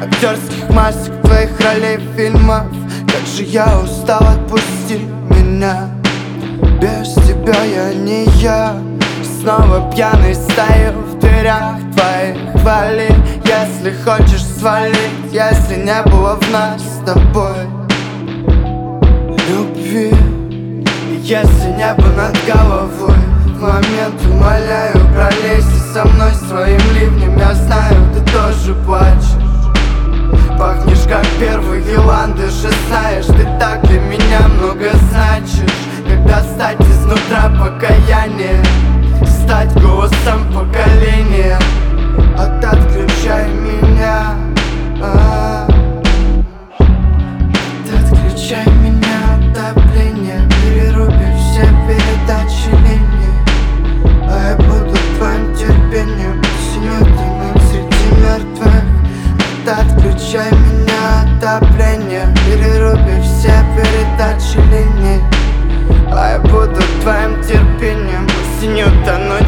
актерских масок, твоих ролей в фильмах. Как же я устал, отпусти меня. Без тебя я не я. Снова пьяный стою в дверях твоих. Вали, если хочешь свалить, если не было в нас с тобой любви. И если небо над головой в момент умоляю, пролезьте со мной своим ливнем. Я знаю, ты тоже плачешь. Пахнешь как первые ландыши, знаешь, ты так для меня много значишь. Когда стать изнутра покаяние, стать голосом поколения. Отключай меня, отключай меня от давления. Переруби все передачи линий, а я буду твоим терпением. Синютым среди мертвых. Отключай меня от давления. Переруби все передачи линий, а я буду твоим терпением. Синюта, но